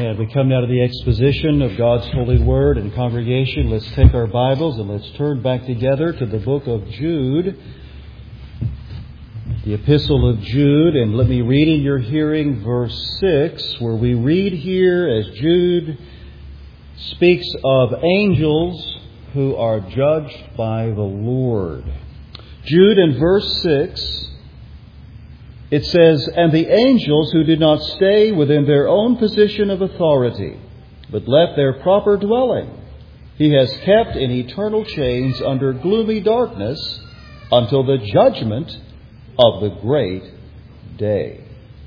And we come now to the exposition of God's holy word. And congregation, let's take our Bibles and let's turn back together to the book of Jude, the epistle of Jude. And let me read in your hearing verse 6, where we read here as Jude speaks of angels who are judged by the Lord. Jude in verse 6, it says, "And the angels who did not stay within their own position of authority, but left their proper dwelling, He has kept in eternal chains under gloomy darkness until the judgment of the great day."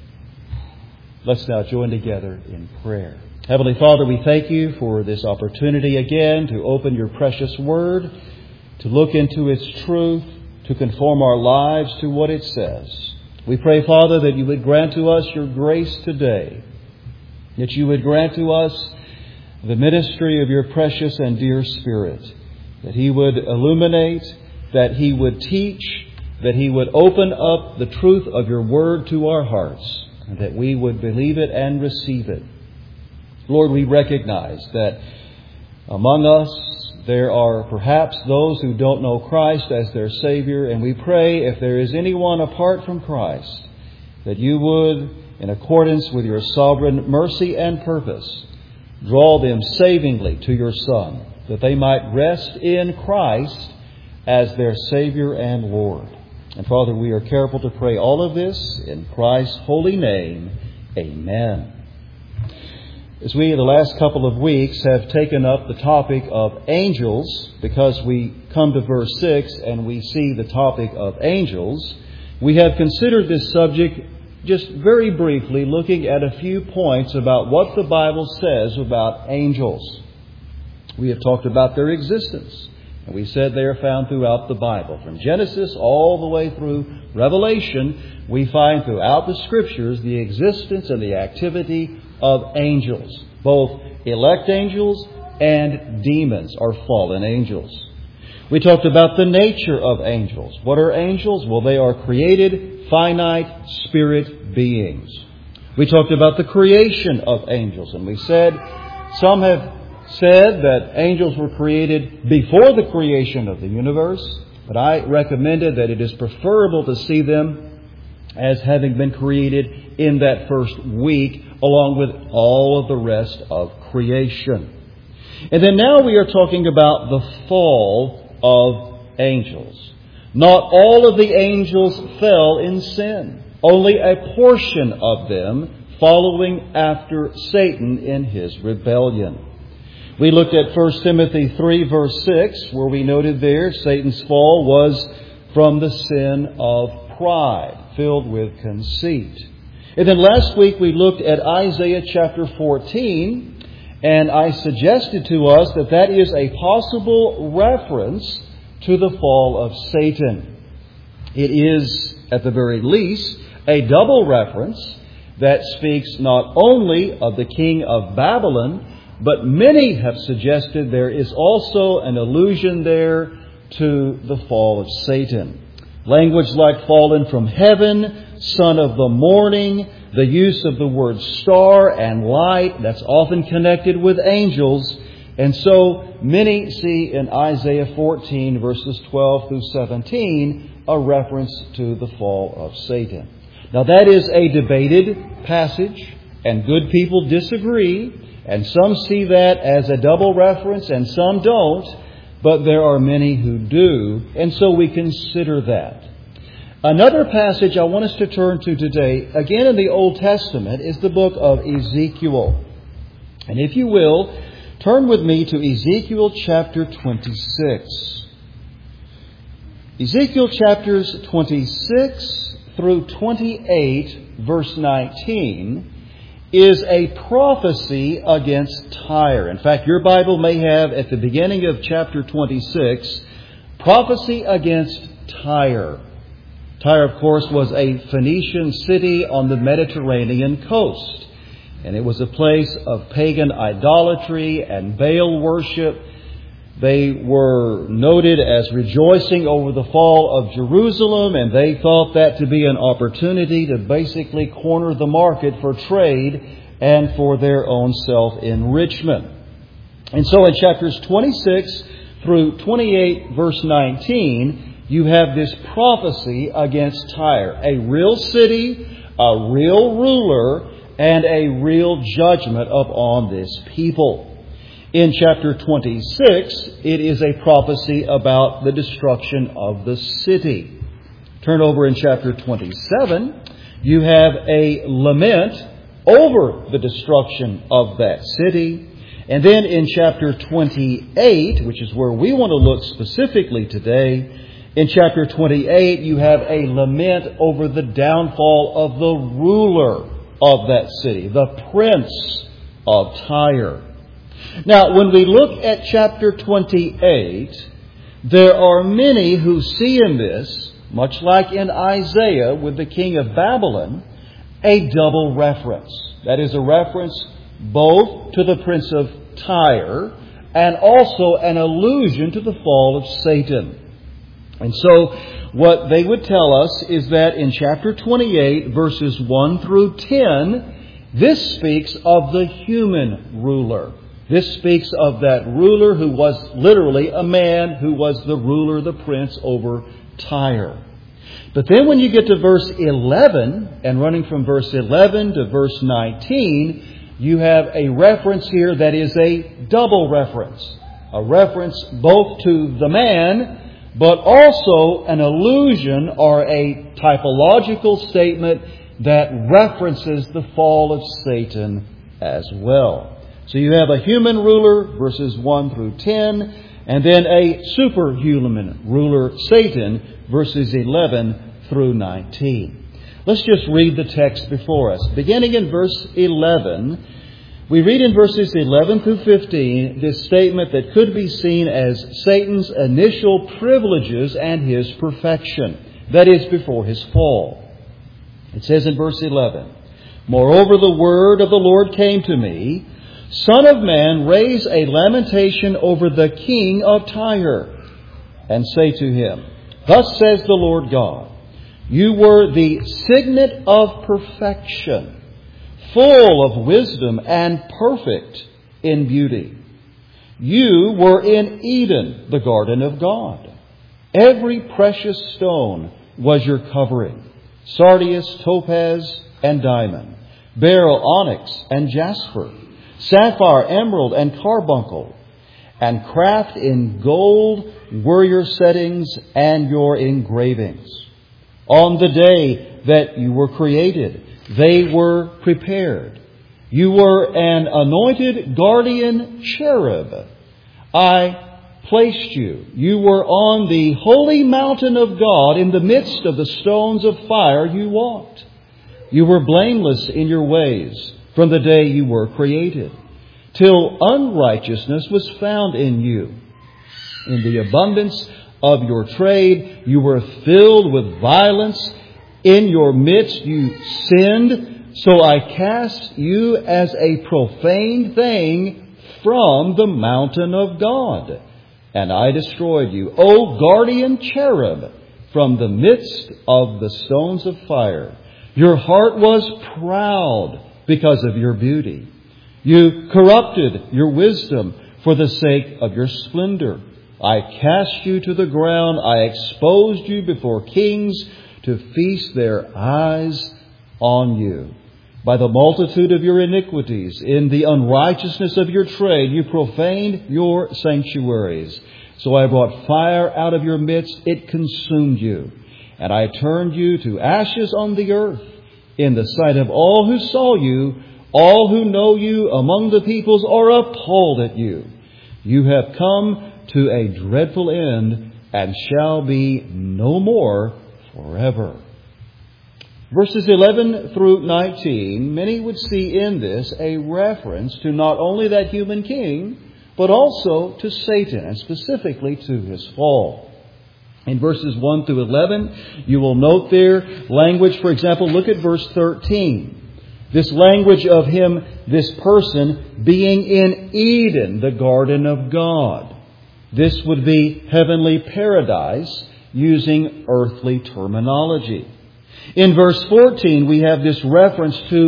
Let's now join together in prayer. Heavenly Father, we thank You for this opportunity again to open Your precious Word, to look into its truth, to conform our lives to what it says. We pray, Father, that You would grant to us Your grace today, that You would grant to us the ministry of Your precious and dear Spirit, that He would illuminate, that He would teach, that He would open up the truth of Your Word to our hearts, and that we would believe it and receive it. Lord, we recognize that among us there are perhaps those who don't know Christ as their Savior, and we pray if there is anyone apart from Christ, that You would, in accordance with Your sovereign mercy and purpose, draw them savingly to Your Son, that they might rest in Christ as their Savior and Lord. And Father, we are careful to pray all of this in Christ's holy name. Amen. As we, the last couple of weeks, have taken up the topic of angels, because we come to verse 6 and we see the topic of angels, we have considered this subject just very briefly, looking at a few points about what the Bible says about angels. We have talked about their existence, and we said they are found throughout the Bible. From Genesis all the way through Revelation, we find throughout the Scriptures the existence and the activity of angels, both elect angels and demons or fallen angels. We talked about the nature of angels. What are angels? Well, they are created, finite spirit beings. We talked about the creation of angels, and we said some have said that angels were created before the creation of the universe, but I recommended that it is preferable to see them as having been created in that first week, along with all of the rest of creation. And then now we are talking about the fall of angels. Not all of the angels fell in sin. Only a portion of them following after Satan in his rebellion. We looked at 1 Timothy 3 verse 6, where we noted there Satan's fall was from the sin of pride, filled with conceit. And then last week we looked at Isaiah chapter 14, and I suggested to us that that is a possible reference to the fall of Satan. It is, at the very least, a double reference that speaks not only of the king of Babylon, but many have suggested there is also an allusion there to the fall of Satan. Language like fallen from heaven, son of the morning, the use of the word star and light, that's often connected with angels. And so many see in Isaiah 14 verses 12 through 17 a reference to the fall of Satan. Now that is a debated passage, and good people disagree, and some see that as a double reference and some don't, but there are many who do, and so we consider that. Another passage I want us to turn to today, again in the Old Testament, is the book of Ezekiel. And if you will, turn with me to Ezekiel chapter 26. Ezekiel chapters 26 through 28, verse 19, is a prophecy against Tyre. In fact, your Bible may have at the beginning of chapter 26, prophecy against Tyre. Tyre, of course, was a Phoenician city on the Mediterranean coast. And it was a place of pagan idolatry and Baal worship. They were noted as rejoicing over the fall of Jerusalem, and they thought that to be an opportunity to basically corner the market for trade and for their own self-enrichment. And so in chapters 26 through 28, verse 19, you have this prophecy against Tyre, a real city, a real ruler, and a real judgment upon this people. In chapter 26, it is a prophecy about the destruction of the city. Turn over in chapter 27, you have a lament over the destruction of that city. And then in chapter 28, which is where we want to look specifically today, in chapter 28, you have a lament over the downfall of the ruler of that city, the prince of Tyre. Now, when we look at chapter 28, there are many who see in this, much like in Isaiah with the king of Babylon, a double reference. That is a reference both to the prince of Tyre and also an allusion to the fall of Satan. And so what they would tell us is that in chapter 28, verses 1 through 10, this speaks of the human ruler. This speaks of that ruler who was literally a man who was the ruler, the prince over Tyre. But then when you get to verse 11, and running from verse 11 to verse 19, you have a reference here that is a double reference. A reference both to the man, but also an allusion or a typological statement that references the fall of Satan as well. So you have a human ruler, verses 1 through 10, and then a superhuman ruler, Satan, verses 11 through 19. Let's just read the text before us. Beginning in verse 11, we read in verses 11 through 15 this statement that could be seen as Satan's initial privileges and his perfection. That is, before his fall. It says in verse 11, "Moreover, the word of the Lord came to me, Son of man, raise a lamentation over the king of Tyre, and say to him, Thus says the Lord God, You were the signet of perfection, full of wisdom and perfect in beauty. You were in Eden, the garden of God. Every precious stone was your covering, sardius, topaz, and diamond, beryl, onyx, and jasper, sapphire, emerald, and carbuncle, and craft in gold were your settings and your engravings. On the day that you were created, they were prepared. You were an anointed guardian cherub. I placed you. You were on the holy mountain of God. In the midst of the stones of fire you walked. You were blameless in your ways from the day you were created, till unrighteousness was found in you. In the abundance of your trade you were filled with violence. In your midst you sinned, so I cast you as a profane thing from the mountain of God. And I destroyed you, O guardian cherub, from the midst of the stones of fire. Your heart was proud because of your beauty. You corrupted your wisdom for the sake of your splendor. I cast you to the ground. I exposed you before kings to feast their eyes on you. By the multitude of your iniquities, in the unrighteousness of your trade, you profaned your sanctuaries. So I brought fire out of your midst. It consumed you. And I turned you to ashes on the earth in the sight of all who saw you. All who know you among the peoples are appalled at you. You have come to a dreadful end and shall be no more forever." Verses 11 through 19, many would see in this a reference to not only that human king, but also to Satan, and specifically to his fall. In verses 1 through 11, you will note there language, for example, look at verse 13. This language of him, this person, being in Eden, the garden of God. This would be heavenly paradise using earthly terminology. In verse 14, we have this reference to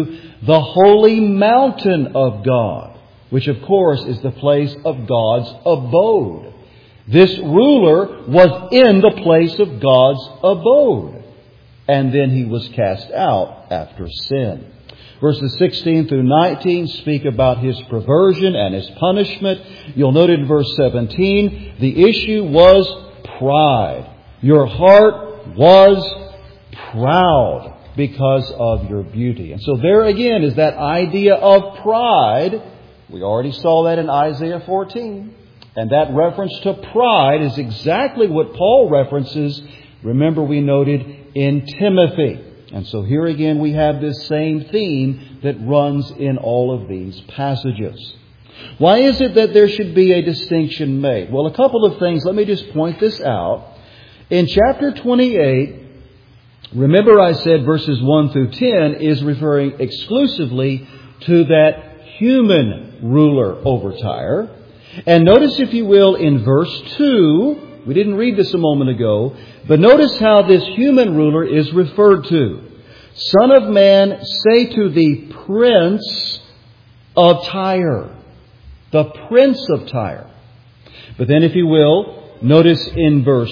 the holy mountain of God, which of course is the place of God's abode. This ruler was in the place of God's abode. And then he was cast out after sin. Verses 16 through 19 speak about his perversion and his punishment. You'll note in verse 17, the issue was pride. Your heart was proud because of your beauty. And so there again is that idea of pride. We already saw that in Isaiah 14. And that reference to pride is exactly what Paul references, remember we noted, in Timothy. And so here again we have this same theme that runs in all of these passages. Why is it that there should be a distinction made? Well, a couple of things. Let me just point this out. In chapter 28, remember I said verses 1 through 10 is referring exclusively to that human ruler over Tyre. And notice, if you will, in verse 2, we didn't read this a moment ago, but notice how this human ruler is referred to. Son of man, say to the prince of Tyre. The prince of Tyre. But then, if you will, notice in verse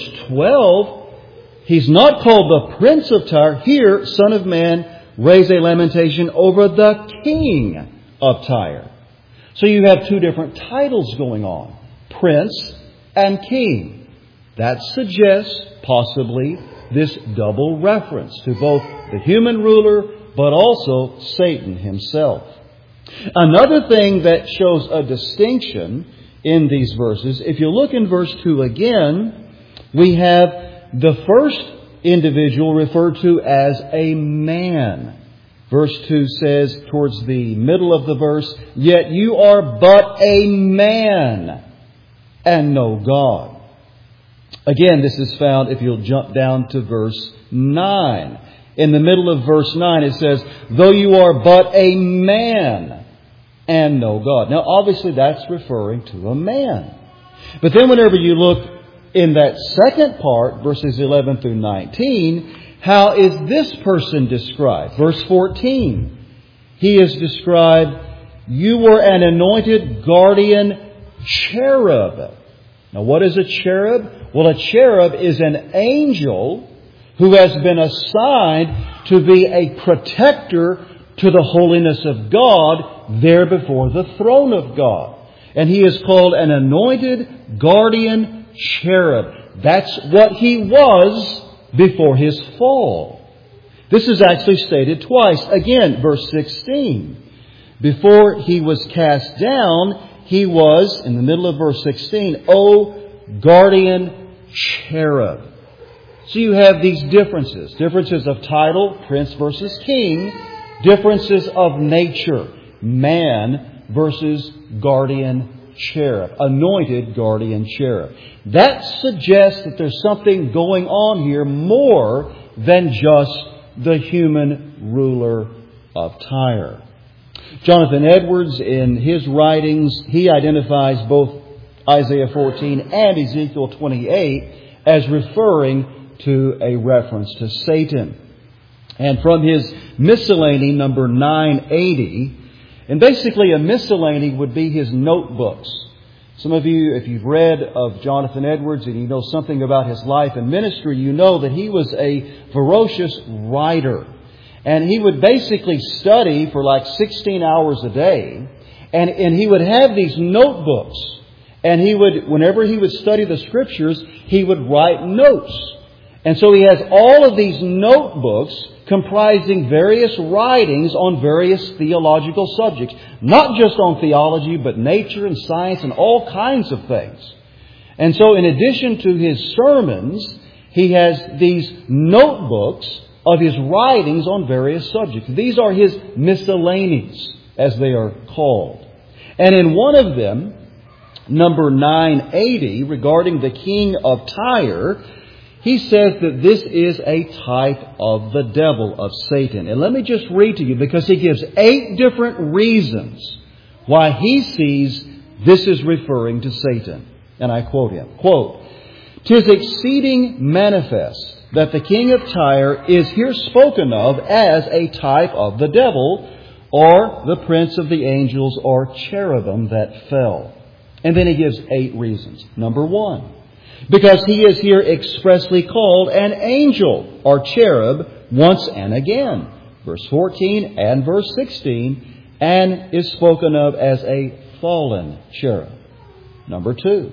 12, he's not called the prince of Tyre. Here, Son of man, raise a lamentation over the king of Tyre. So you have two different titles going on. Prince and king. That suggests possibly this double reference to both the human ruler but also Satan himself. Another thing that shows a distinction in these verses, if you look in verse 2 again, we have the first individual referred to as a man. Verse 2 says, towards the middle of the verse, yet you are but a man and no God. Again, this is found if you'll jump down to verse 9. In the middle of verse 9 it says, though you are but a man and no God. Now obviously that's referring to a man. But then whenever you look in that second part, verses 11 through 19, how is this person described? Verse 14. He is described, you were an anointed guardian cherub. Now what is a cherub? Well, a cherub is an angel who has been assigned to be a protector to the holiness of God there before the throne of God. And he is called an anointed guardian cherub. That's what he was before his fall. This is actually stated twice. Again, verse 16. Before he was cast down, he was, in the middle of verse 16, O guardian cherub. So you have these differences. Differences of title, prince versus king. Differences of nature, man versus guardian cherub. Anointed guardian cherub. That suggests that there's something going on here more than just the human ruler of Tyre. Jonathan Edwards, in his writings, he identifies both Isaiah 14 and Ezekiel 28 as referring to a reference to Satan. And from his miscellany, number 980, and basically a miscellany would be his notebooks. Some of you, if you've read of Jonathan Edwards and you know something about his life and ministry, you know that he was a ferocious writer. And he would basically study for like 16 hours a day. And he would have these notebooks. And he would, whenever he would study the Scriptures, he would write notes. And so he has all of these notebooks comprising various writings on various theological subjects. Not just on theology, but nature and science and all kinds of things. And so in addition to his sermons, he has these notebooks of his writings on various subjects. These are his miscellanies, as they are called. And in one of them, number 980, regarding the king of Tyre, he says that this is a type of the devil, of Satan. And let me just read to you, because he gives 8 different reasons why he sees this is referring to Satan. And I quote him, quote, "'Tis exceeding manifest that the king of Tyre is here spoken of as a type of the devil, or the prince of the angels, or cherubim that fell. And then he gives 8 reasons. Number 1, because he is here expressly called an angel or cherub once and again. Verse 14 and verse 16, and is spoken of as a fallen cherub. Number 2,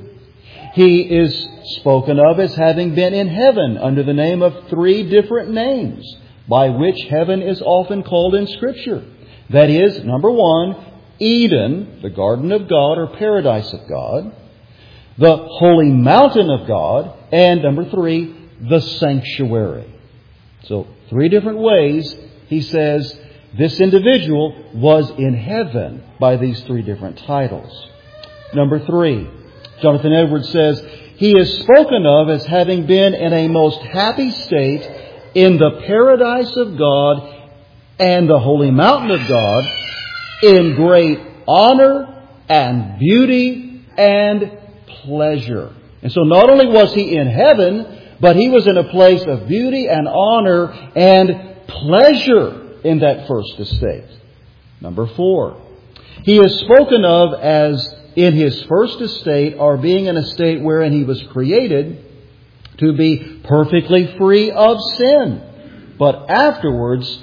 he is spoken of as having been in heaven under the name of 3 different names by which heaven is often called in Scripture. That is, number 1, Eden, the garden of God or paradise of God, the holy mountain of God, and number 3, the sanctuary. So 3 different ways he says this individual was in heaven by these 3 different titles. Number 3, Jonathan Edwards says, he is spoken of as having been in a most happy state in the paradise of God and the holy mountain of God, in great honor and beauty and pleasure. And so not only was he in heaven, but he was in a place of beauty and honor and pleasure in that first estate. Number 4, he is spoken of as in his first estate, or being in a state wherein he was created to be perfectly free of sin, but afterwards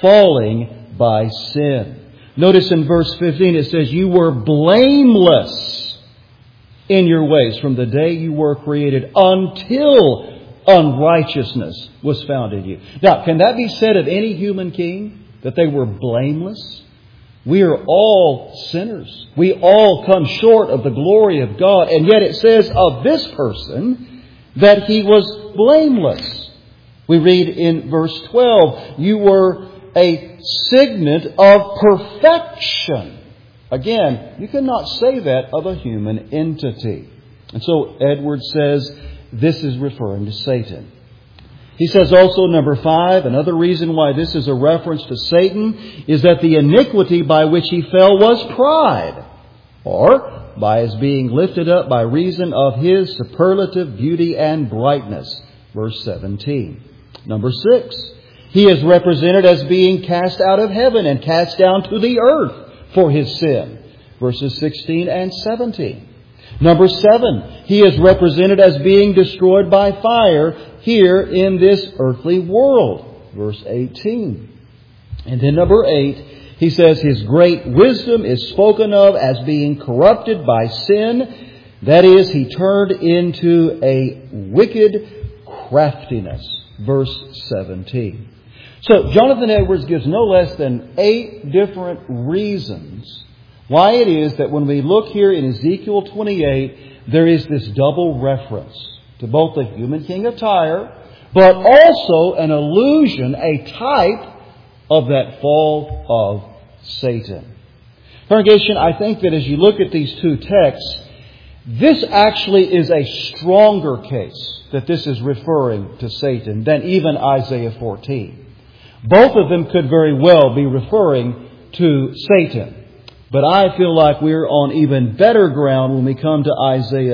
falling by sin. Notice in verse 15 it says, you were blameless in your ways from the day you were created until unrighteousness was found in you. Now, can that be said of any human king, that they were blameless? We are all sinners. We all come short of the glory of God. And yet it says of this person that he was blameless. We read in verse 12, you were a signet of perfection. Again, you cannot say that of a human entity. And so Edwards says this is referring to Satan. He says also, number 5, another reason why this is a reference to Satan is that the iniquity by which he fell was pride, or by his being lifted up by reason of his superlative beauty and brightness. Verse 17. Number 6, he is represented as being cast out of heaven and cast down to the earth for his sin. Verses 16 and 17. Number 7, he is represented as being destroyed by fire here in this earthly world. Verse 18. And then number 8, he says his great wisdom is spoken of as being corrupted by sin. That is, he turned into a wicked craftiness. Verse 17. So Jonathan Edwards gives no less than 8 different reasons why it is that when we look here in Ezekiel 28, there is this double reference to both the human king of Tyre, but also an allusion, a type of that fall of Satan. Congregation, I think that as you look at these 2 texts, this actually is a stronger case that this is referring to Satan than even Isaiah 14. Both of them could very well be referring to Satan. But I feel like we're on even better ground when we come to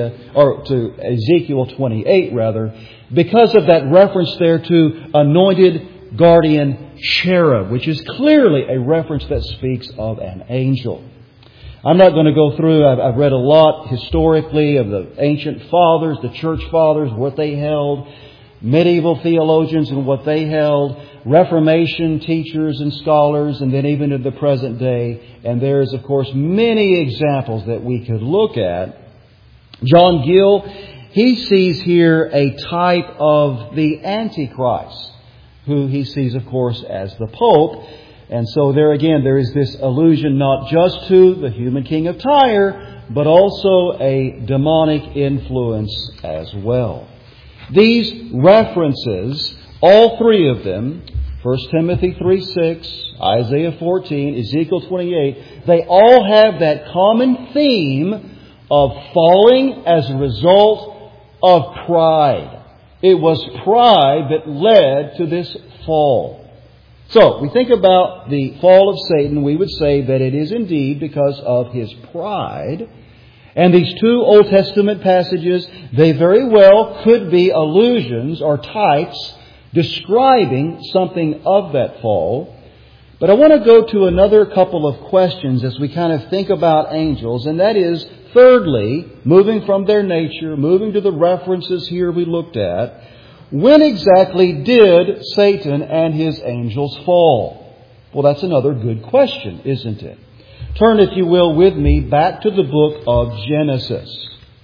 to Ezekiel 28 rather, because of that reference there to anointed guardian cherub, which is clearly a reference that speaks of an angel. I'm not going to go through, I've read a lot historically of the ancient fathers, the church fathers, what they held, medieval theologians and what they held, Reformation teachers and scholars, and then even in the present day. And there's, of course, many examples that we could look at. John Gill, he sees here a type of the Antichrist, who he sees, of course, as the Pope. And so there again, there is this allusion not just to the human king of Tyre, but also a demonic influence as well. These references, all 3 of them, 1 Timothy 3:6, Isaiah 14, Ezekiel 28, they all have that common theme of falling as a result of pride. It was pride that led to this fall. So, we think about the fall of Satan, we would say that it is indeed because of his pride. And these 2 Old Testament passages, they very well could be allusions or types describing something of that fall. But I want to go to another couple of questions as we kind of think about angels, and that is, thirdly, moving from their nature, moving to the references here we looked at, when exactly did Satan and his angels fall? Well, that's another good question, isn't it? Turn, if you will, with me back to the book of Genesis.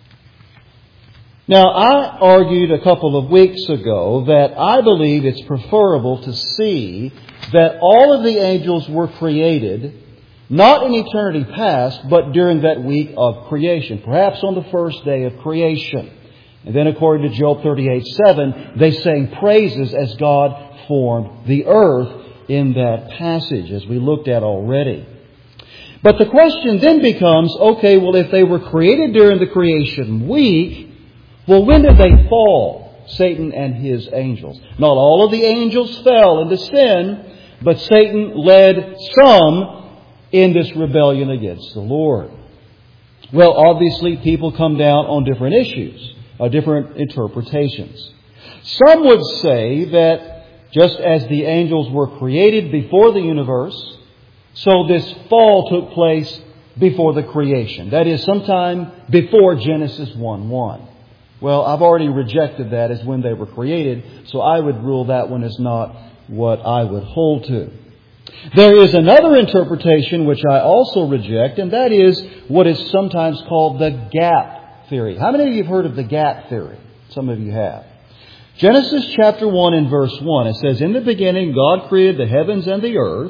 Now, I argued a couple of weeks ago that I believe it's preferable to see that all of the angels were created, not in eternity past, but during that week of creation, perhaps on the first day of creation. And then according to Job 38:7, they sang praises as God formed the earth in that passage, as we looked at already. But the question then becomes, okay, well, if they were created during the creation week, well, when did they fall, Satan and his angels? Not all of the angels fell into sin, but Satan led some in this rebellion against the Lord. Well, obviously, people come down on different issues, different interpretations. Some would say that just as the angels were created before the universe, so this fall took place before the creation. That is, sometime before Genesis 1:1. Well, I've already rejected that as when they were created, so I would rule that one as not what I would hold to. There is another interpretation which I also reject, and that is what is sometimes called the gap theory. How many of you have heard of the gap theory? Some of you have. Genesis chapter 1 and verse 1, it says, "In the beginning God created the heavens and the earth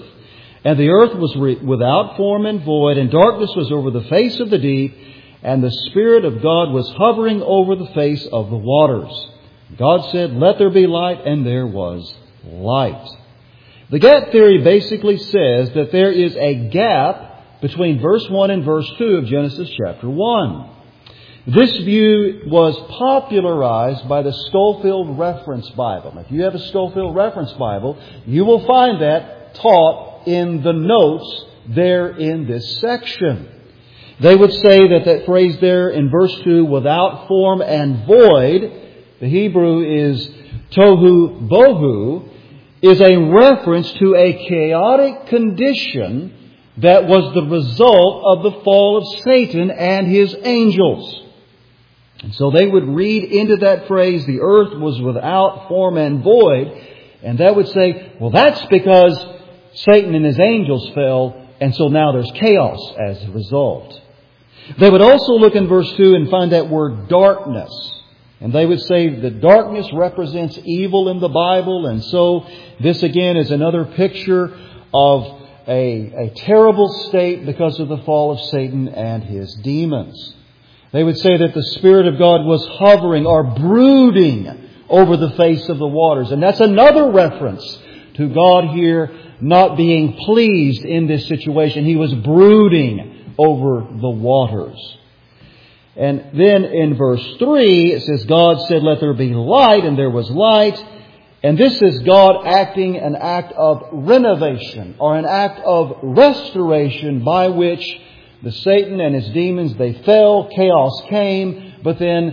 was without form and void, and darkness was over the face of the deep, and the Spirit of God was hovering over the face of the waters. God said, 'Let there be light,' and there was light." The gap theory basically says that there is a gap between verse 1 and verse 2 of Genesis chapter 1. This view was popularized by the Scofield Reference Bible. If you have a Scofield Reference Bible, you will find that taught in the notes there in this section. They would say that phrase there in verse 2, "without form and void," the Hebrew is tohu bohu, is a reference to a chaotic condition that was the result of the fall of Satan and his angels. And so they would read into that phrase, the earth was without form and void, and that would say, well, that's because Satan and his angels fell, and so now there's chaos as a result. They would also look in verse 2 and find that word darkness. And they would say that darkness represents evil in the Bible. And so this again is another picture of a terrible state because of the fall of Satan and his demons. They would say that the Spirit of God was hovering or brooding over the face of the waters. And that's another reference to God here not being pleased in this situation. He was brooding over the waters. And then in verse 3, it says, God said, "Let there be light," and there was light. And this is God acting an act of renovation or an act of restoration by which the Satan and his demons, they fell, chaos came, but then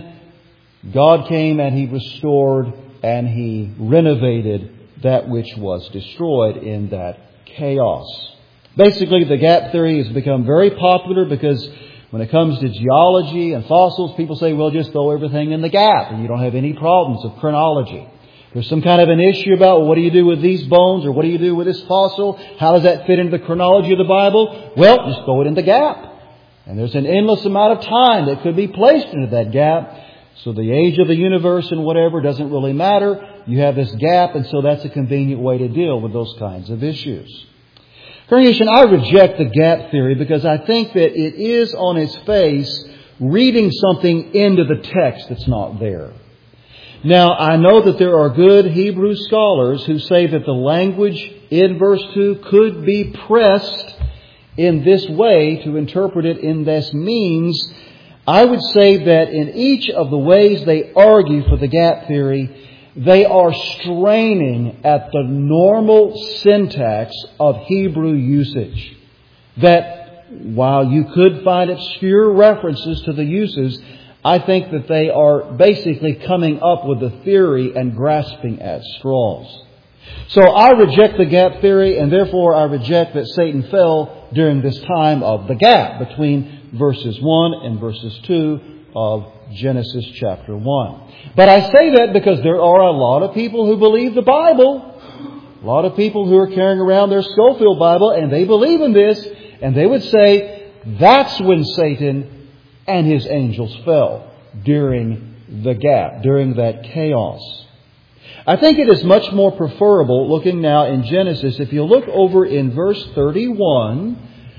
God came and He restored and He renovated that which was destroyed in that chaos. Basically, the gap theory has become very popular because when it comes to geology and fossils, people say, well, just throw everything in the gap and you don't have any problems of chronology. There's some kind of an issue about, well, what do you do with these bones or what do you do with this fossil? How does that fit into the chronology of the Bible? Well, just throw it in the gap. And there's an endless amount of time that could be placed into that gap. So the age of the universe and whatever doesn't really matter. You have this gap, and so that's a convenient way to deal with those kinds of issues. Congregation, I reject the gap theory because I think that it is on its face reading something into the text that's not there. Now, I know that there are good Hebrew scholars who say that the language in verse 2 could be pressed in this way to interpret it in this means. I would say that in each of the ways they argue for the gap theory, they are straining at the normal syntax of Hebrew usage. That while you could find obscure references to the uses, I think that they are basically coming up with a theory and grasping at straws. So I reject the gap theory, and therefore I reject that Satan fell during this time of the gap between verses 1 and verses 2 of Genesis chapter 1. But I say that because there are a lot of people who believe the Bible. A lot of people who are carrying around their Scofield Bible, and they believe in this, and they would say that's when Satan and his angels fell, during the gap, during that chaos. I think it is much more preferable, looking now in Genesis, if you look over in verse 31,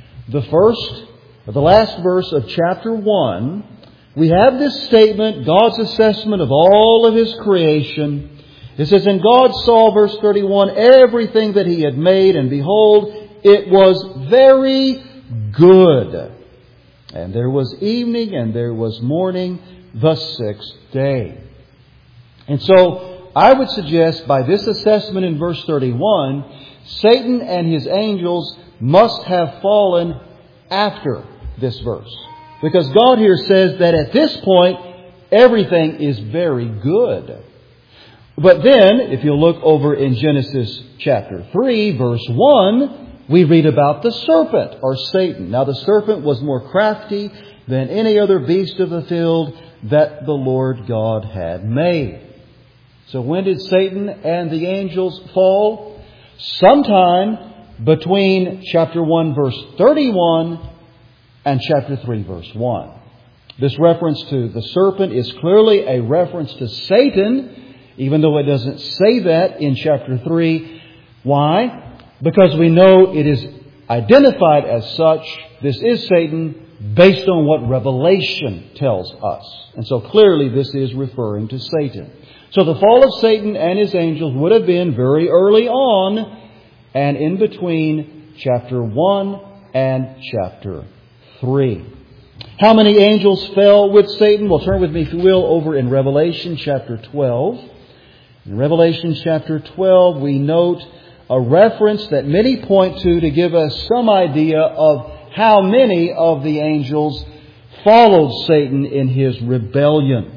the last verse of chapter 1, we have this statement, God's assessment of all of His creation. It says, "And God saw," verse 31, "everything that He had made, and behold, it was very good. And there was evening, and there was morning, the sixth day." And so, I would suggest by this assessment in verse 31, Satan and his angels must have fallen after this verse. Because God here says that at this point, everything is very good. But then, if you look over in Genesis chapter 3, verse 1, we read about the serpent, or Satan. Now the serpent was more crafty than any other beast of the field that the Lord God had made. So when did Satan and the angels fall? Sometime between chapter 1 verse 31 and chapter 3 verse 1. This reference to the serpent is clearly a reference to Satan, even though it doesn't say that in chapter 3. Why? Because we know it is identified as such. This is Satan based on what Revelation tells us. And so clearly this is referring to Satan. So the fall of Satan and his angels would have been very early on and in between chapter 1 and chapter 3. How many angels fell with Satan? Well, turn with me, if you will, over in Revelation chapter 12. In Revelation chapter 12, we note a reference that many point to give us some idea of how many of the angels followed Satan in his rebellion.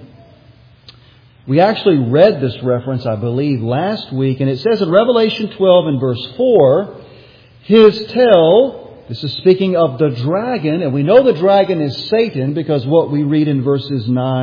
We actually read this reference, I believe, last week, and it says in Revelation 12 and verse 4, "His tail," this is speaking of the dragon, and we know the dragon is Satan because what we read in verses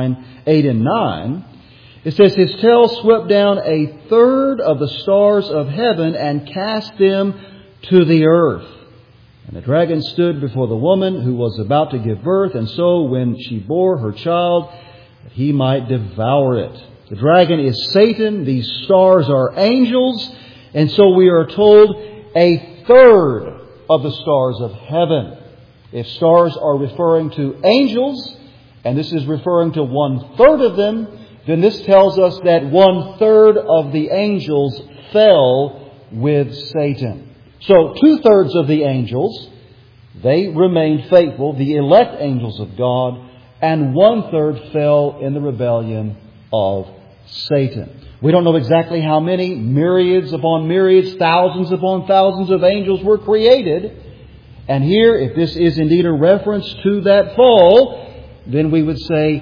8 and 9, it says, "His tail swept down a third of the stars of heaven and cast them to the earth. And the dragon stood before the woman who was about to give birth, and so when she bore her child, that he might devour it." The dragon is Satan. These stars are angels. And so we are told a third of the stars of heaven. If stars are referring to angels, and this is referring to 1/3 of them, then this tells us that 1/3 of the angels fell with Satan. So 2/3 of the angels, they remained faithful, the elect angels of God, and 1/3 fell in the rebellion of Satan. We don't know exactly how many, myriads upon myriads, thousands upon thousands of angels were created. And here, if this is indeed a reference to that fall, then we would say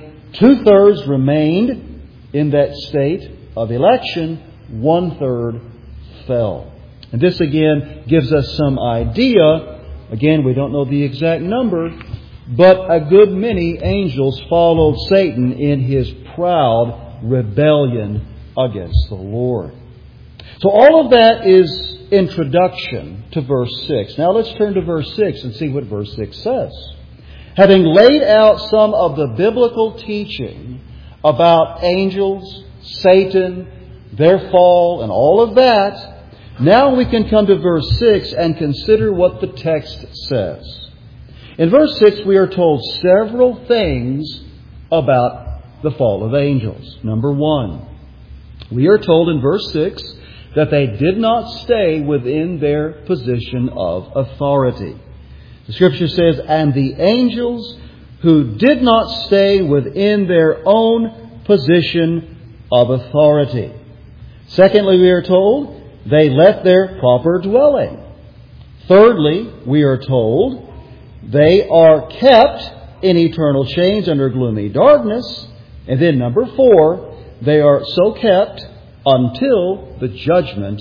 2/3 remained in that state of election, 1/3 fell. And this again gives us some idea. Again, we don't know the exact number, but a good many angels followed Satan in his proud rebellion against the Lord. So all of that is introduction to verse 6. Now let's turn to verse 6 and see what verse 6 says. Having laid out some of the biblical teaching about angels, Satan, their fall, and all of that, now we can come to verse 6 and consider what the text says. In verse 6 we are told several things about the fall of angels. Number 1, we are told in verse 6 that they did not stay within their position of authority. The Scripture says, "And the angels who did not stay within their own position of authority." Secondly, we are told they left their proper dwelling. Thirdly, we are told they are kept in eternal chains under gloomy darkness. And then number 4, they are so kept until the judgment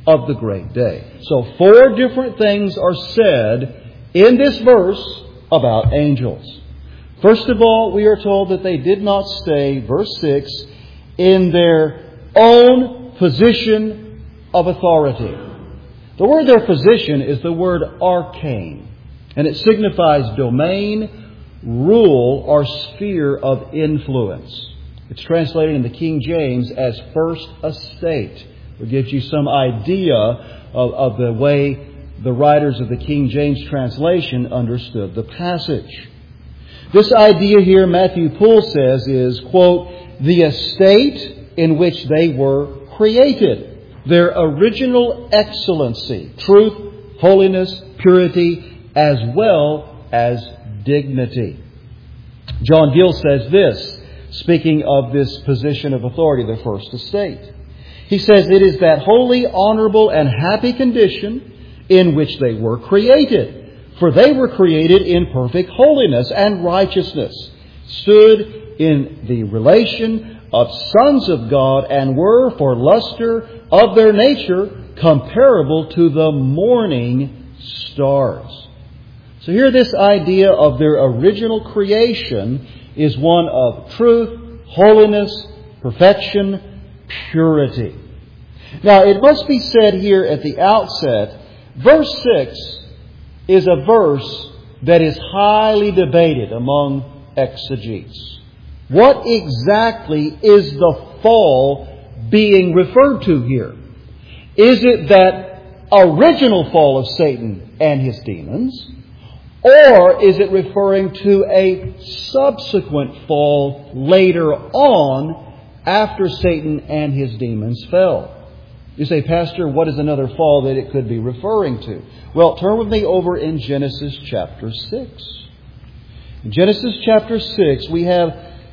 of the great day. So 4 different things are said in this verse about angels. First of all, we are told that they did not stay, verse 6, in their own position of authority. The word their position is the word arcane, and it signifies domain, rule, or sphere of influence. It's translated in the King James as first estate. It gives you some idea of the way the writers of the King James translation understood the passage. This idea here, Matthew Poole says, is, quote, the estate in which they were created, their original excellency, truth, holiness, purity, as well as dignity. John Gill says this, speaking of this position of authority, the first estate. He says, it is that holy, honorable, and happy condition in which they were created. For they were created in perfect holiness and righteousness, stood in the relation of sons of God, and were, for luster of their nature, comparable to the morning stars. So here this idea of their original creation is one of truth, holiness, perfection, purity. Now, it must be said here at the outset, verse 6 is a verse that is highly debated among exegetes. What exactly is the fall being referred to here? Is it that original fall of Satan and his demons? Or is it referring to a subsequent fall later on after Satan and his demons fell? You say, Pastor, what is another fall that it could be referring to? Well, turn with me over in Genesis chapter 6. In Genesis chapter 6, we have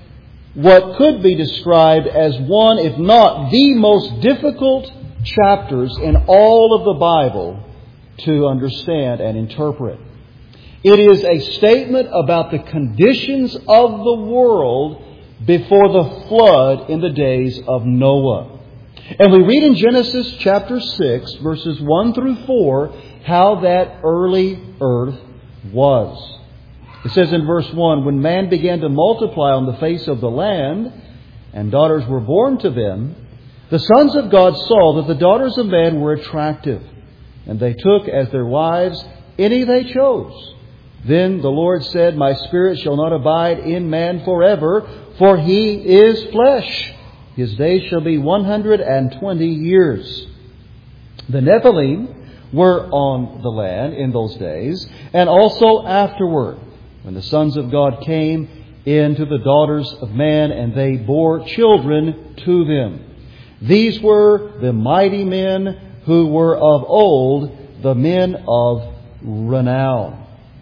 what could be described as one, if not the most difficult chapters in all of the Bible to understand and interpret. It is a statement about the conditions of the world before the flood in the days of Noah. And we read in Genesis chapter 6, verses 1 through 4, how that early earth was. It says in verse 1, when man began to multiply on the face of the land, and daughters were born to them, the sons of God saw that the daughters of man were attractive, and they took as their wives any they chose. Then the Lord said, my spirit shall not abide in man forever, for he is flesh. His days shall be 120 years. The Nephilim were on the land in those days, and also afterward, when the sons of God came into the daughters of man, and they bore children to them. These were the mighty men who were of old, the men of renown.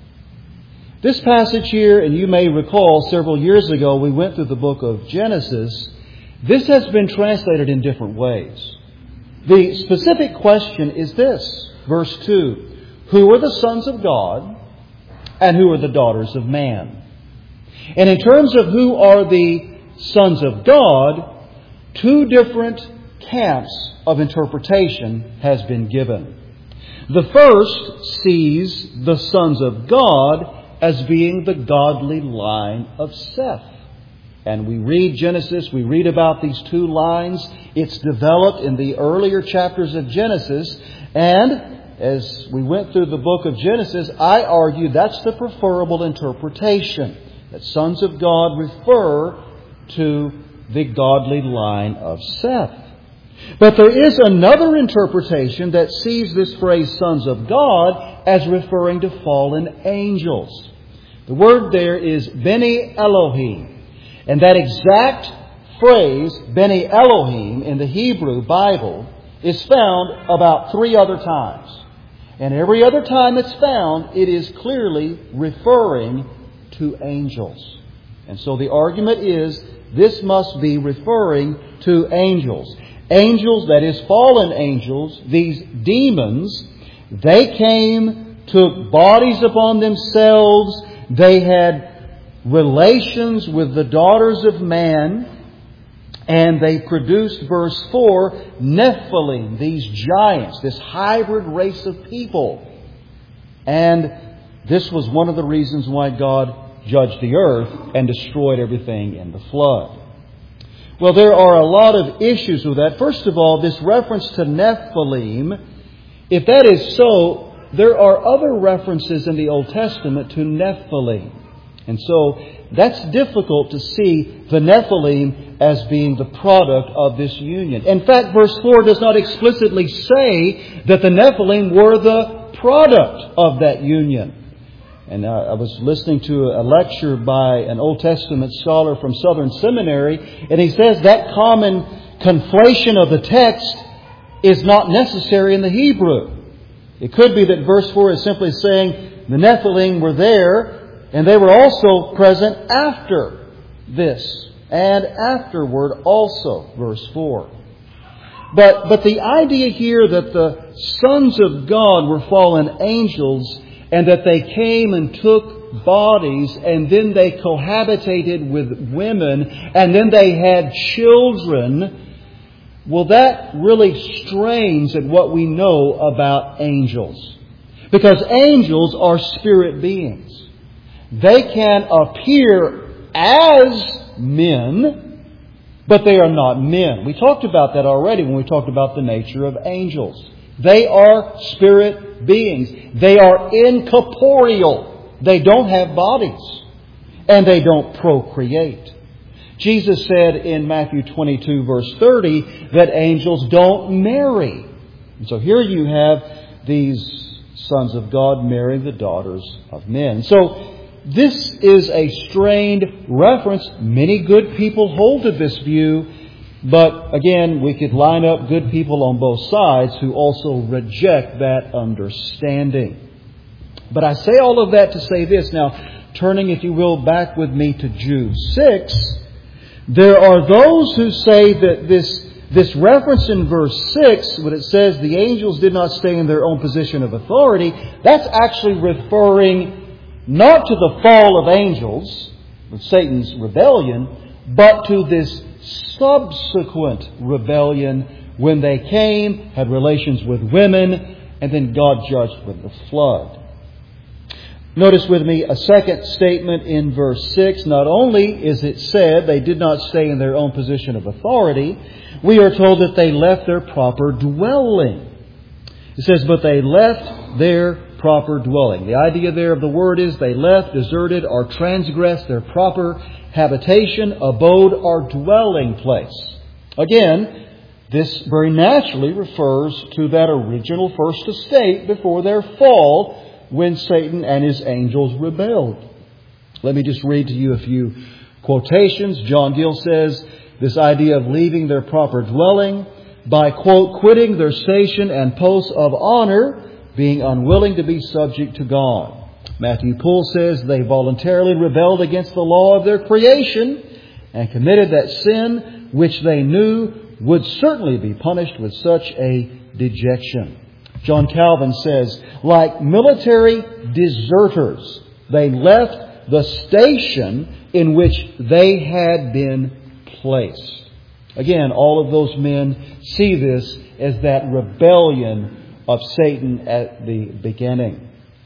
This passage here, and you may recall several years ago we went through the book of Genesis. This has been translated in different ways. The specific question is this, verse 2. Who are the sons of God and who are the daughters of man? And in terms of who are the sons of God, 2 different camps of interpretation has been given. The first sees the sons of God as being the godly line of Seth. And we read Genesis, we read about these 2 lines. It's developed in the earlier chapters of Genesis. And as we went through the book of Genesis, I argue that's the preferable interpretation. That sons of God refer to the godly line of Seth. But there is another interpretation that sees this phrase sons of God as referring to fallen angels. The word there is Beni Elohim. And that exact phrase, Beni Elohim, in the Hebrew Bible is found about 3 other times. And every other time it's found, it is clearly referring to angels. And so the argument is this must be referring to angels. Angels, that is fallen angels, these demons, they came, took bodies upon themselves. They had relations with the daughters of man. And they produced, verse 4, Nephilim, these giants, this hybrid race of people. And this was one of the reasons why God judged the earth and destroyed everything in the flood. Well, there are a lot of issues with that. First of all, this reference to Nephilim, if that is so, there are other references in the Old Testament to Nephilim. And so that's difficult to see the Nephilim as being the product of this union. In fact, verse 4 does not explicitly say that the Nephilim were the product of that union. And I was listening to a lecture by an Old Testament scholar from Southern Seminary, and he says that common conflation of the text is not necessary in the Hebrew. It could be that verse 4 is simply saying the Nephilim were there, and they were also present after this, and afterward also, verse 4. But the idea here that the sons of God were fallen angels, and that they came and took bodies, and then they cohabitated with women, and then they had children, well, that really strains at what we know about angels. Because angels are spirit beings. They can appear as men, but they are not men. We talked about that already when we talked about the nature of angels. They are spirit beings. They are incorporeal. They don't have bodies. And they don't procreate. Jesus said in Matthew 22 verse 30 that angels don't marry. And so here you have these sons of God marrying the daughters of men. So this is a strained reference. Many good people hold to this view. But again, we could line up good people on both sides who also reject that understanding. But I say all of that to say this. Now, turning, if you will, back with me to Jude 6, there are those who say that this reference in verse 6, when it says the angels did not stay in their own position of authority, that's actually referring not to the fall of angels, with Satan's rebellion, but to this subsequent rebellion when they came, had relations with women, and then God judged with the flood. Notice with me a second statement in verse 6. Not only is it said they did not stay in their own position of authority, we are told that they left their proper dwelling. It says, but they left their proper dwelling. The idea there of the word is they left, deserted, or transgressed their proper habitation, abode, or dwelling place. Again, this very naturally refers to that original first estate before their fall when Satan and his angels rebelled. Let me just read to you a few quotations. John Gill says this idea of leaving their proper dwelling by, quote, quitting their station and posts of honor, being unwilling to be subject to God. Matthew Poole says they voluntarily rebelled against the law of their creation and committed that sin which they knew would certainly be punished with such a dejection. John Calvin says, like military deserters, they left the station in which they had been placed. Again, all of those men see this as that rebellion of Satan at the beginning.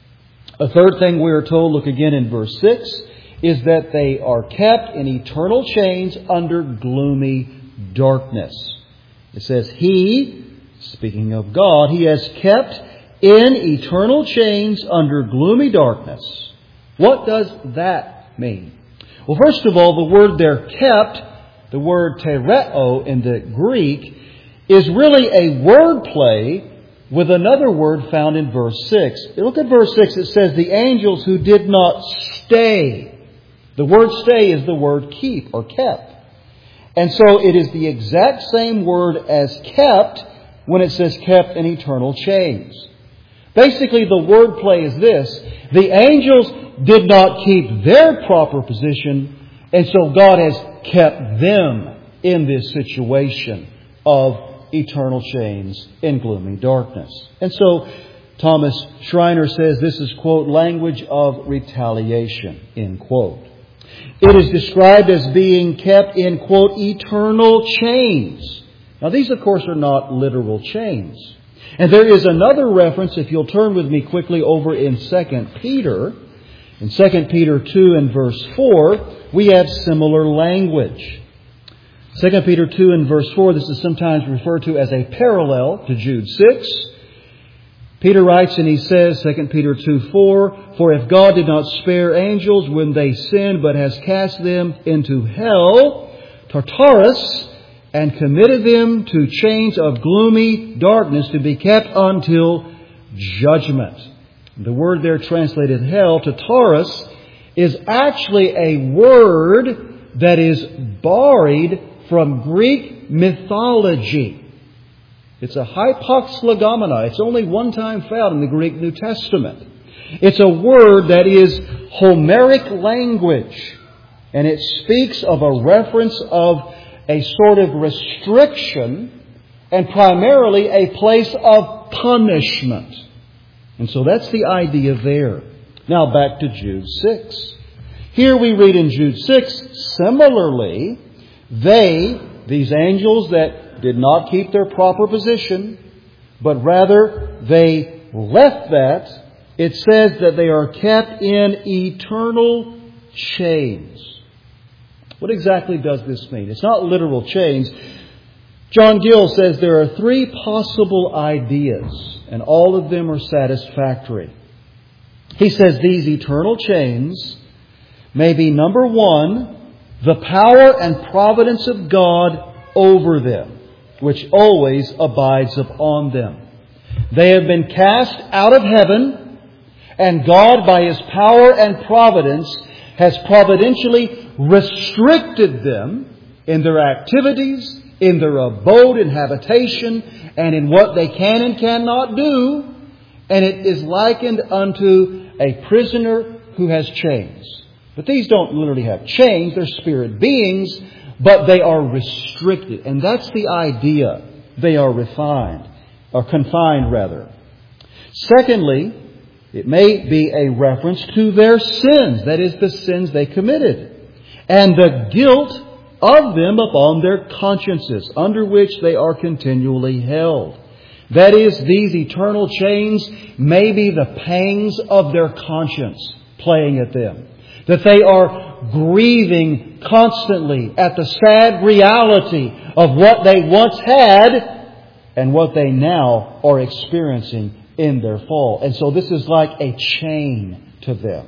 A third thing we are told, look again in verse 6, is that they are kept in eternal chains under gloomy darkness. It says, He, speaking of God, He has kept in eternal chains under gloomy darkness. What does that mean? Well, first of all, the word there, kept, the word tereo in the Greek, is really a word play with another word found in verse 6. Look at verse 6. It says, the angels who did not stay. The word stay is the word keep or kept. And so it is the exact same word as kept when it says kept in eternal chains. Basically, the word play is this. The angels did not keep their proper position, and so God has kept them in this situation of eternal chains in gloomy darkness. And so Thomas Schreiner says this is, quote, language of retaliation, end quote. It is described as being kept in, quote, eternal chains. Now these, of course, are not literal chains. And there is another reference, if you'll turn with me quickly over in 2 Peter. In 2 Peter 2 and verse 4, we have similar language. 2 Peter 2 and verse 4, this is sometimes referred to as a parallel to Jude 6. Peter writes and he says, 2 Peter 2:4, "For if God did not spare angels when they sinned, but has cast them into hell, Tartarus, and committed them to chains of gloomy darkness to be kept until judgment." The word there translated hell, Tartarus, is actually a word that is borrowed from Greek mythology. It's a hypoxlagomena. It's only one time found in the Greek New Testament. It's a word that is Homeric language. And it speaks of a reference of a sort of restriction and primarily a place of punishment. And so that's the idea there. Now back to Jude 6. Here we read in Jude 6, similarly, these angels that did not keep their proper position, but rather they left that, it says that they are kept in eternal chains. What exactly does this mean? It's not literal chains. John Gill says there are 3 possible ideas, and all of them are satisfactory. He says these eternal chains may be, number 1, the power and providence of God over them, which always abides upon them. They have been cast out of heaven, and God, by His power and providence, has providentially restricted them in their activities, in their abode and habitation, and in what they can and cannot do. And it is likened unto a prisoner who has chains. But these don't literally have chains. They're spirit beings, but they are restricted. And that's the idea. They are confined rather. Secondly, it may be a reference to their sins. That is, the sins they committed. And the guilt of them upon their consciences, under which they are continually held. That is, these eternal chains may be the pangs of their conscience playing at them. That they are grieving constantly at the sad reality of what they once had and what they now are experiencing in their fall. And so this is like a chain to them.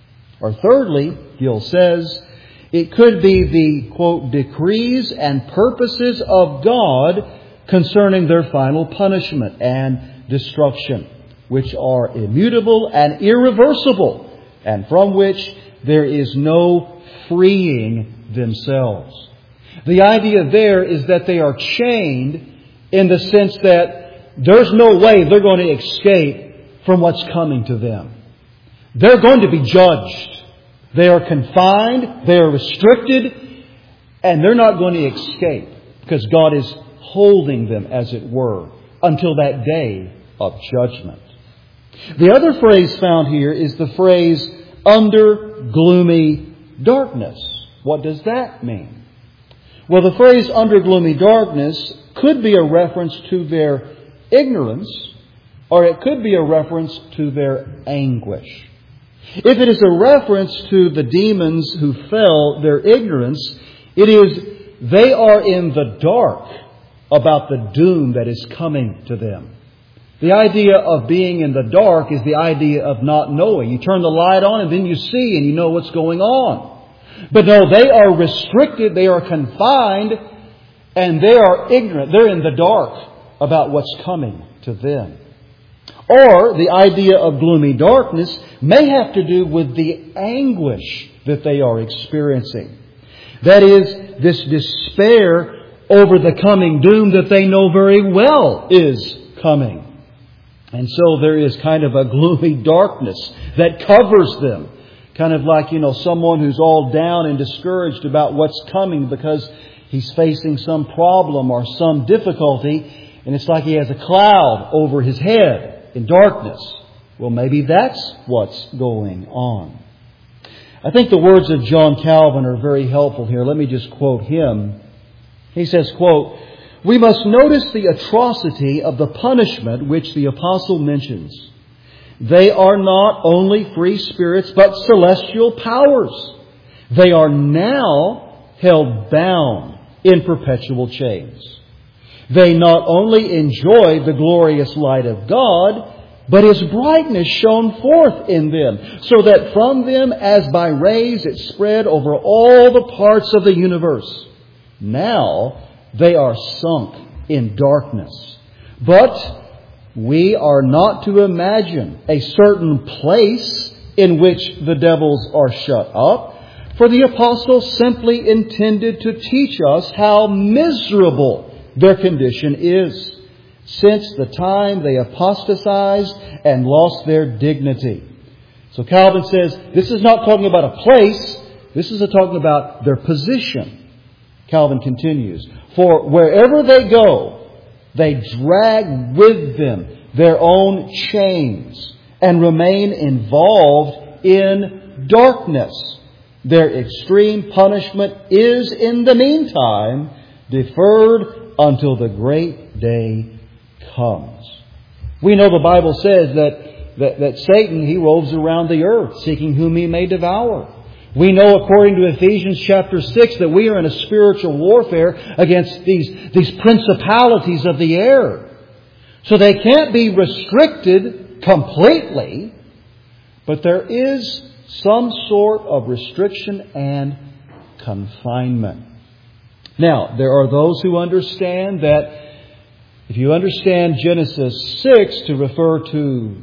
Or thirdly, Gill says, it could be the, quote, decrees and purposes of God concerning their final punishment and destruction, which are immutable and irreversible, and from which there is no freeing themselves. The idea there is that they are chained in the sense that there's no way they're going to escape from what's coming to them. They're going to be judged. They are confined, they are restricted, and they're not going to escape because God is holding them, as it were, until that day of judgment. The other phrase found here is the phrase, under gloomy darkness. What does that mean? Well, the phrase under gloomy darkness could be a reference to their ignorance, or it could be a reference to their anguish. If it is a reference to the demons who fell, their ignorance, it is they are in the dark about the doom that is coming to them. The idea of being in the dark is the idea of not knowing. You turn the light on and then you see and you know what's going on. But no, they are restricted, they are confined, and they are ignorant. They're in the dark about what's coming to them. Or the idea of gloomy darkness may have to do with the anguish that they are experiencing. That is, this despair over the coming doom that they know very well is coming. And so there is kind of a gloomy darkness that covers them. Kind of like, someone who's all down and discouraged about what's coming because he's facing some problem or some difficulty. And it's like he has a cloud over his head in darkness. Well, maybe that's what's going on. I think the words of John Calvin are very helpful here. Let me just quote him. He says, quote, "We must notice the atrocity of the punishment which the apostle mentions. They are not only free spirits, but celestial powers. They are now held bound in perpetual chains. They not only enjoy the glorious light of God, but His brightness shone forth in them, so that from them as by rays it spread over all the parts of the universe. Now they are sunk in darkness. But we are not to imagine a certain place in which the devils are shut up, for the apostle simply intended to teach us how miserable their condition is, since the time they apostatized and lost their dignity." So Calvin says this is not talking about a place, this is talking about their position. Calvin continues, "For wherever they go, they drag with them their own chains and remain involved in darkness. Their extreme punishment is in the meantime deferred until the great day comes." We know the Bible says that Satan, he roves around the earth seeking whom he may devour. We know according to Ephesians chapter 6 that we are in a spiritual warfare against these principalities of the air. So they can't be restricted completely, but there is some sort of restriction and confinement. Now, there are those who understand that if you understand Genesis 6 to refer to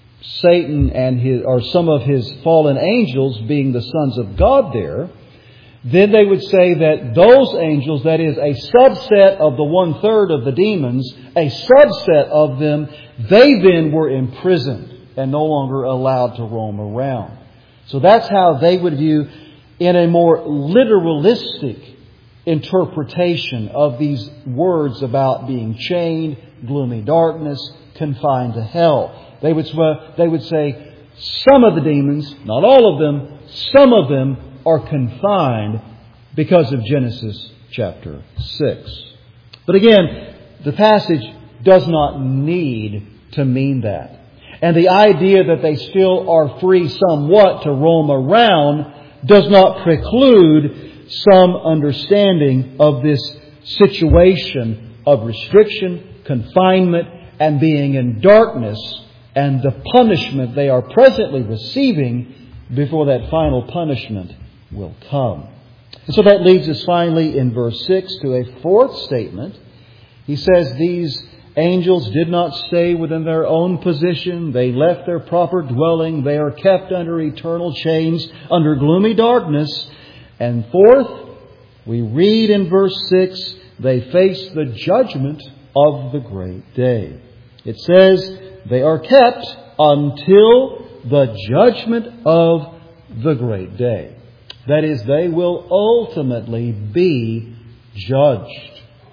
Satan and some of his fallen angels being the sons of God there, then they would say that those angels, that is a subset of the 1/3 of the demons, a subset of them, they then were imprisoned and no longer allowed to roam around. So that's how they would view, in a more literalistic interpretation of these words about being chained, gloomy darkness, confined to hell. They would say some of the demons, not all of them, some of them are confined because of Genesis chapter 6. But again, the passage does not need to mean that. And the idea that they still are free somewhat to roam around does not preclude some understanding of this situation of restriction, confinement, and being in darkness, and the punishment they are presently receiving before that final punishment will come. And so that leads us finally in verse 6 to a fourth statement. He says these angels did not stay within their own position. They left their proper dwelling. They are kept under eternal chains, under gloomy darkness. And fourth, we read in verse 6, they face the judgment of the great day. It says they are kept until the judgment of the great day. That is, they will ultimately be judged.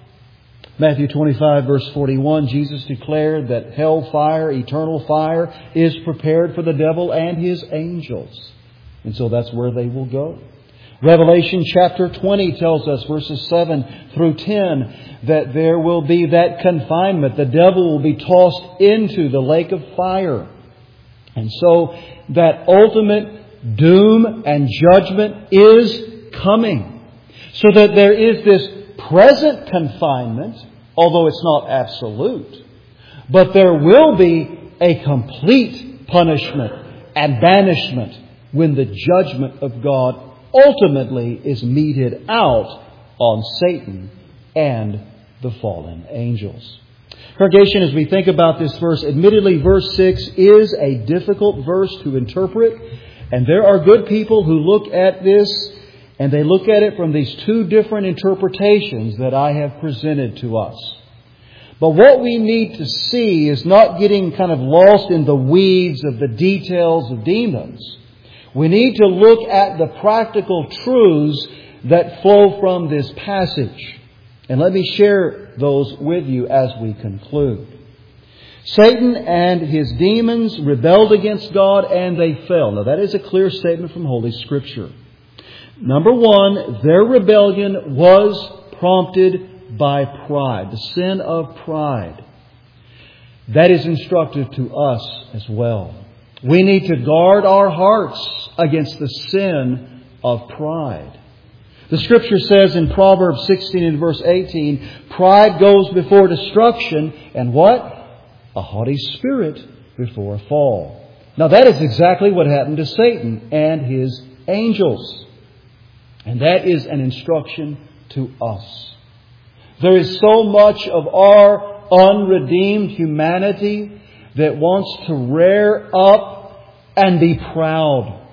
Matthew 25 verse 41, Jesus declared that hellfire, eternal fire, is prepared for the devil and his angels. And so that's where they will go. Revelation chapter 20 tells us, verses 7 through 10, that there will be that confinement. The devil will be tossed into the lake of fire. And so that ultimate doom and judgment is coming. So that there is this present confinement, although it's not absolute. But there will be a complete punishment and banishment when the judgment of God ultimately is meted out on Satan and the fallen angels. Congregation, as we think about this verse, admittedly verse 6 is a difficult verse to interpret. And there are good people who look at this and they look at it from these two different interpretations that I have presented to us. But what we need to see is not getting kind of lost in the weeds of the details of demons. We need to look at the practical truths that flow from this passage. And let me share those with you as we conclude. Satan and his demons rebelled against God and they fell. Now that is a clear statement from Holy Scripture. Number one, their rebellion was prompted by pride, the sin of pride. That is instructive to us as well. We need to guard our hearts against the sin of pride. The Scripture says in Proverbs 16 and verse 18, pride goes before destruction, and what? A haughty spirit before a fall. Now that is exactly what happened to Satan and his angels. And that is an instruction to us. There is so much of our unredeemed humanity that wants to rear up and be proud.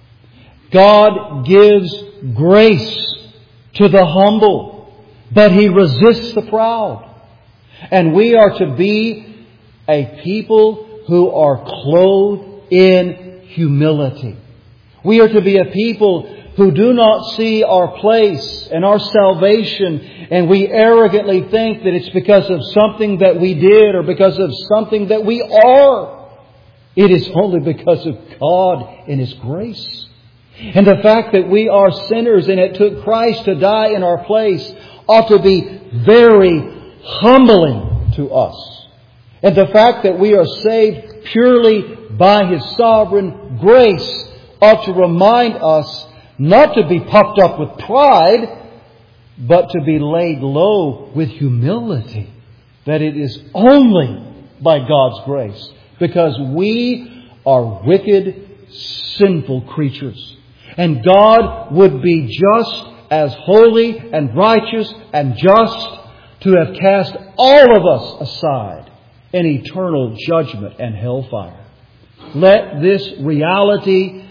God gives grace to the humble, but He resists the proud. And we are to be a people who are clothed in humility. We are to be a people who do not see our place and our salvation, and we arrogantly think that it's because of something that we did or because of something that we are. It is only because of God and His grace. And the fact that we are sinners and it took Christ to die in our place ought to be very humbling to us. And the fact that we are saved purely by His sovereign grace ought to remind us not to be puffed up with pride, but to be laid low with humility. That it is only by God's grace. Because we are wicked, sinful creatures. And God would be just as holy and righteous and just to have cast all of us aside in eternal judgment and hellfire. Let this reality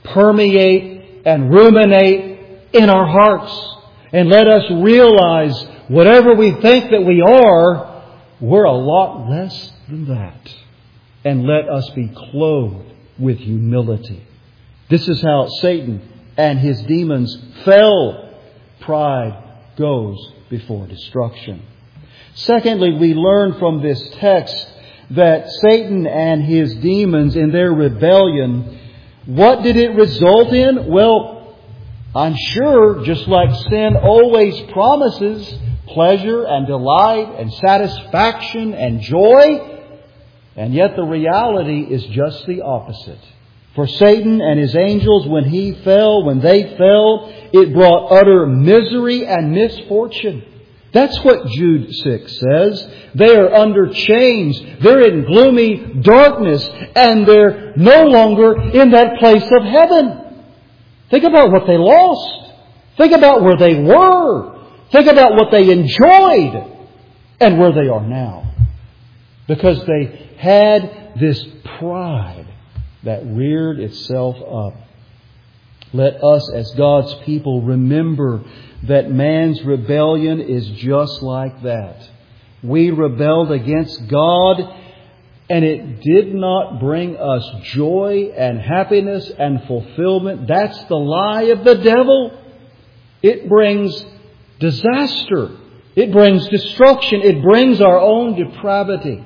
permeate and ruminate in our hearts. And let us realize whatever we think that we are, we're a lot less than that. And let us be clothed with humility. This is how Satan and his demons fell. Pride goes before destruction. Secondly, we learn from this text that Satan and his demons in their rebellion, what did it result in? Well, I'm sure just like sin always promises pleasure and delight and satisfaction and joy, and yet the reality is just the opposite. For Satan and his angels, when they fell, it brought utter misery and misfortune. That's what Jude 6 says. They are under chains. They're in gloomy darkness. And they're no longer in that place of heaven. Think about what they lost. Think about where they were. Think about what they enjoyed. And where they are now. Because they had this pride that reared itself up. Let us as God's people remember that man's rebellion is just like that. We rebelled against God, and it did not bring us joy and happiness and fulfillment. That's the lie of the devil. It brings disaster. It brings destruction. It brings our own depravity.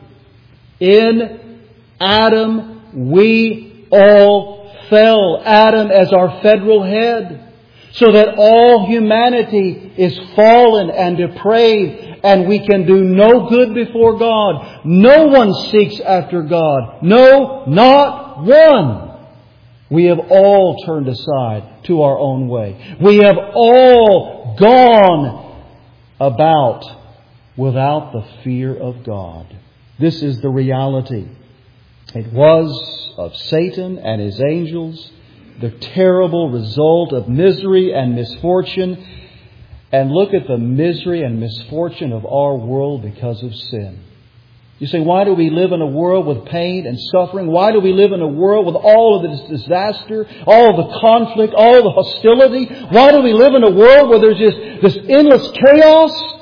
In Adam, we all fell. Adam as our federal head. So that all humanity is fallen and depraved, and we can do no good before God. No one seeks after God. No, not one. We have all turned aside to our own way. We have all gone about without the fear of God. This is the reality. It was of Satan and his angels, the terrible result of misery and misfortune. And look at the misery and misfortune of our world because of sin. You say, why do we live in a world with pain and suffering? Why do we live in a world with all of this disaster, all of the conflict, all of the hostility? Why do we live in a world where there's just this endless chaos?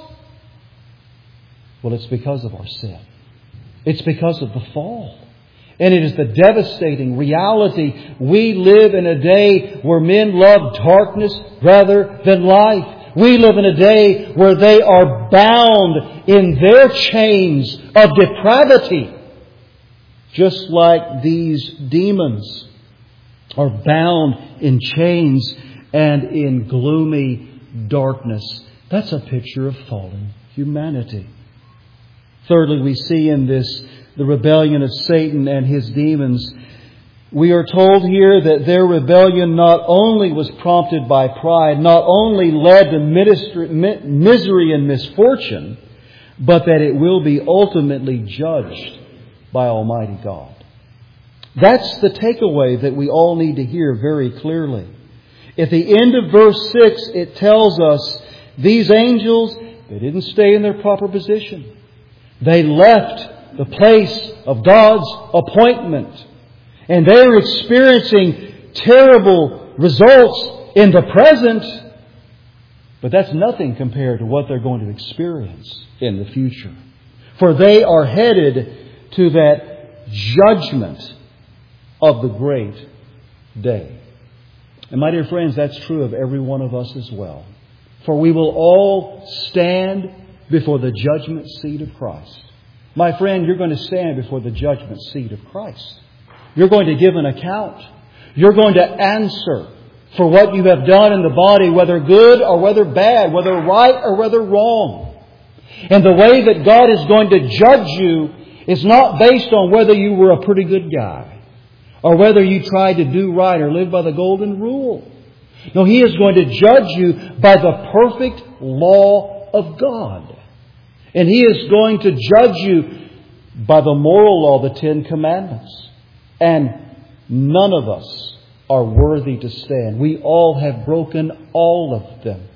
Well, it's because of our sin. It's because of the fall. And it is the devastating reality. We live in a day where men love darkness rather than light. We live in a day where they are bound in their chains of depravity just like these demons are bound in chains and in gloomy darkness. That's a picture of fallen humanity. Thirdly, we see in this the rebellion of Satan and his demons. We are told here that their rebellion not only was prompted by pride, not only led to misery and misfortune, but that it will be ultimately judged by Almighty God. That's the takeaway that we all need to hear very clearly. At the end of verse 6, it tells us these angels, they didn't stay in their proper position. They left the place of God's appointment. And they are experiencing terrible results in the present. But that's nothing compared to what they're going to experience in the future. For they are headed to that judgment of the great day. And my dear friends, that's true of every one of us as well. For we will all stand before the judgment seat of Christ. My friend, you're going to stand before the judgment seat of Christ. You're going to give an account. You're going to answer for what you have done in the body, whether good or whether bad, whether right or whether wrong. And the way that God is going to judge you is not based on whether you were a pretty good guy or whether you tried to do right or live by the golden rule. No, He is going to judge you by the perfect law of God. And He is going to judge you by the moral law, the Ten Commandments. And none of us are worthy to stand. We all have broken all of them.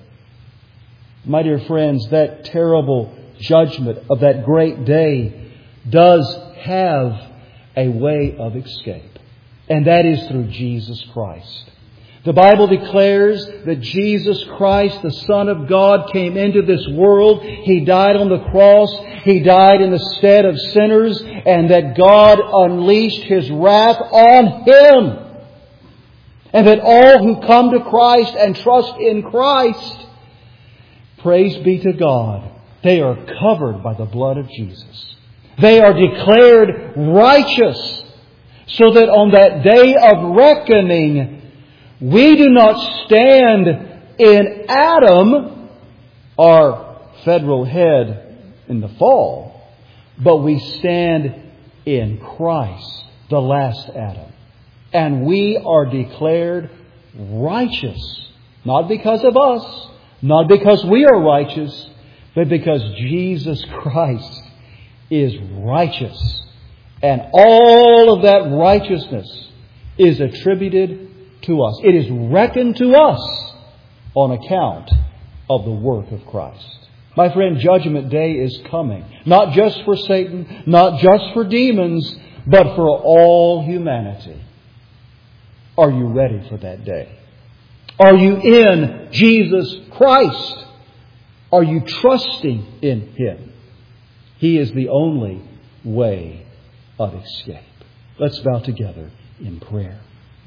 My dear friends, that terrible judgment of that great day does have a way of escape. And that is through Jesus Christ. The Bible declares that Jesus Christ, the Son of God, came into this world. He died on the cross. He died in the stead of sinners. And that God unleashed His wrath on Him. And that all who come to Christ and trust in Christ, praise be to God, they are covered by the blood of Jesus. They are declared righteous. So that on that day of reckoning, we do not stand in Adam, our federal head in the fall, but we stand in Christ, the last Adam. And we are declared righteous. Not because of us, not because we are righteous, but because Jesus Christ is righteous. And all of that righteousness is attributed to us. It is reckoned to us on account of the work of Christ. My friend, Judgment Day is coming. Not just for Satan, not just for demons, but for all humanity. Are you ready for that day? Are you in Jesus Christ? Are you trusting in Him? He is the only way of escape. Let's bow together in prayer.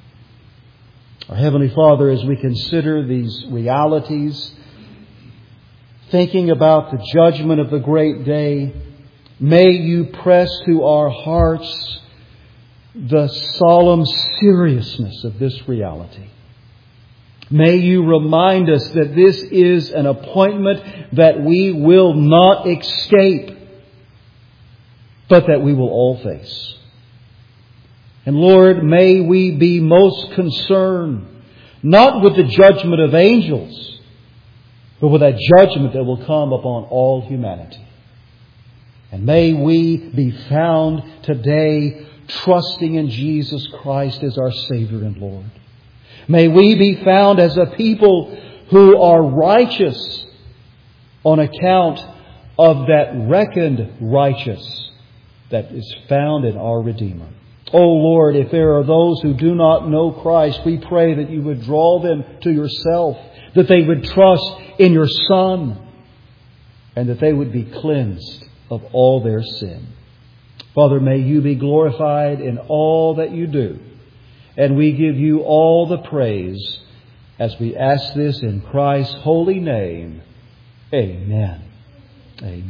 Our Heavenly Father, as we consider these realities, thinking about the judgment of the great day, may You press to our hearts the solemn seriousness of this reality. May You remind us that this is an appointment that we will not escape, but that we will all face. And Lord, may we be most concerned, not with the judgment of angels, but with that judgment that will come upon all humanity. And may we be found today trusting in Jesus Christ as our Savior and Lord. May we be found as a people who are righteous on account of that reckoned righteous that is found in our Redeemer. Oh Lord, if there are those who do not know Christ, we pray that You would draw them to Yourself, that they would trust in Your Son, and that they would be cleansed of all their sin. Father, may You be glorified in all that You do, and we give You all the praise as we ask this in Christ's holy name. Amen. Amen.